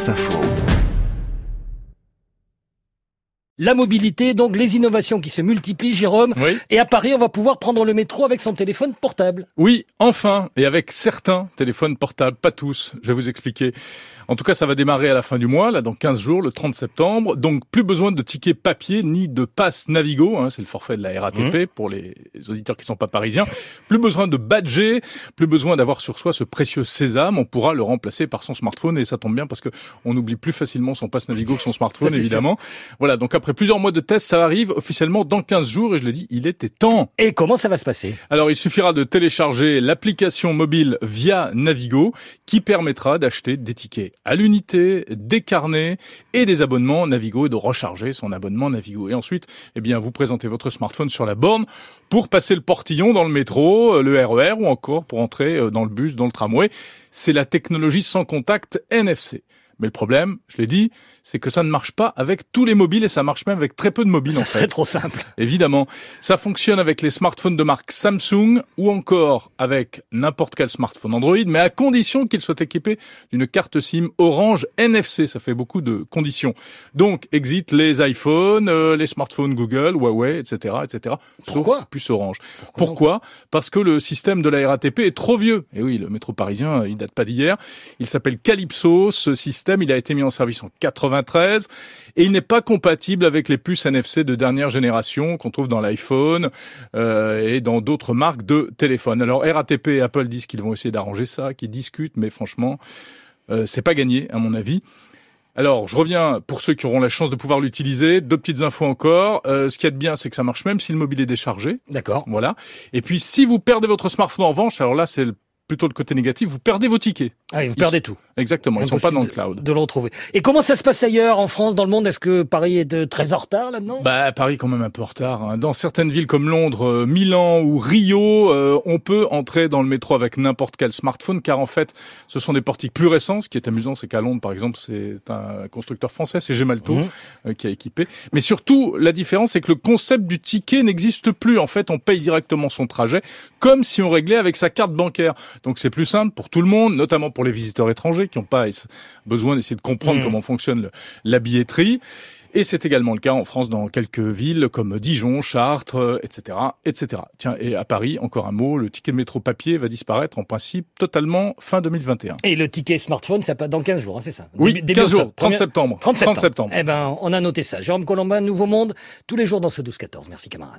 France Info. La mobilité, donc les innovations qui se multiplient, Jérôme. Oui. Et à Paris, on va pouvoir prendre le métro avec son téléphone portable. Oui, enfin, et avec certains téléphones portables, pas tous, je vais vous expliquer. En tout cas, ça va démarrer à la fin du mois, là, dans 15 jours, le 30 septembre. Donc, plus besoin de tickets papier ni de passe Navigo, c'est le forfait de la RATP pour les auditeurs qui sont pas parisiens. Plus besoin de badger, plus besoin d'avoir sur soi ce précieux sésame. On pourra le remplacer par son smartphone et ça tombe bien parce que on oublie plus facilement son passe Navigo que son smartphone, Ça, évidemment. Voilà, donc après plusieurs mois de tests, ça arrive officiellement dans 15 jours et je l'ai dit, il était temps. Et comment ça va se passer ? Alors, il suffira de télécharger l'application mobile via Navigo qui permettra d'acheter des tickets à l'unité, des carnets et des abonnements Navigo et de recharger son abonnement Navigo. Et ensuite, vous présentez votre smartphone sur la borne pour passer le portillon dans le métro, le RER ou encore pour entrer dans le bus, dans le tramway. C'est la technologie sans contact NFC. Mais le problème, je l'ai dit, c'est que ça ne marche pas avec tous les mobiles et ça marche même avec très peu de mobiles en fait. C'est trop simple. Évidemment. Ça fonctionne avec les smartphones de marque Samsung ou encore avec n'importe quel smartphone Android, mais à condition qu'il soit équipé d'une carte SIM Orange NFC. Ça fait beaucoup de conditions. Donc, exit les iPhones, les smartphones Google, Huawei, etc., etc. Pourquoi ? Sauf puce Orange. Pourquoi ? Parce que le système de la RATP est trop vieux. Et oui, le métro parisien, il date pas d'hier. Il s'appelle Calypso. Ce système, il a été mis en service en 93 et il n'est pas compatible avec les puces NFC de dernière génération qu'on trouve dans l'iPhone et dans d'autres marques de téléphones. Alors RATP et Apple disent qu'ils vont essayer d'arranger ça, qu'ils discutent, mais franchement, c'est pas gagné à mon avis. Alors, je reviens pour ceux qui auront la chance de pouvoir l'utiliser. 2 petites infos encore. Ce qu'il y a de bien, c'est que ça marche même si le mobile est déchargé. D'accord. Voilà. Et puis, si vous perdez votre smartphone en revanche, alors là, c'est plutôt le côté négatif, vous perdez vos tickets. Ah, vous perdez tout. Exactement, ils sont pas dans le cloud. De le retrouver. Et comment ça se passe ailleurs, en France, dans le monde ? Est-ce que Paris est très en retard là-dedans ? Paris quand même un peu en retard. Dans certaines villes comme Londres, Milan ou Rio, on peut entrer dans le métro avec n'importe quel smartphone, car en fait, ce sont des portiques plus récents. Ce qui est amusant, c'est qu'à Londres, par exemple, c'est un constructeur français, c'est Gemalto, qui a équipé. Mais surtout, la différence, c'est que le concept du ticket n'existe plus. En fait, on paye directement son trajet, comme si on réglait avec sa carte bancaire. Donc c'est plus simple pour tout le monde, notamment pour les visiteurs étrangers qui n'ont pas besoin d'essayer de comprendre comment fonctionne la billetterie. Et c'est également le cas en France dans quelques villes comme Dijon, Chartres, etc., etc. Tiens, et à Paris, encore un mot, le ticket de métro papier va disparaître en principe totalement fin 2021. Et le ticket smartphone, ça passe dans 15 jours, c'est ça ? Oui, Début 15 jours, octobre. 30 septembre. 30 septembre. On a noté ça. Jérôme Colombin, Nouveau Monde, tous les jours dans ce 12-14. Merci camarade.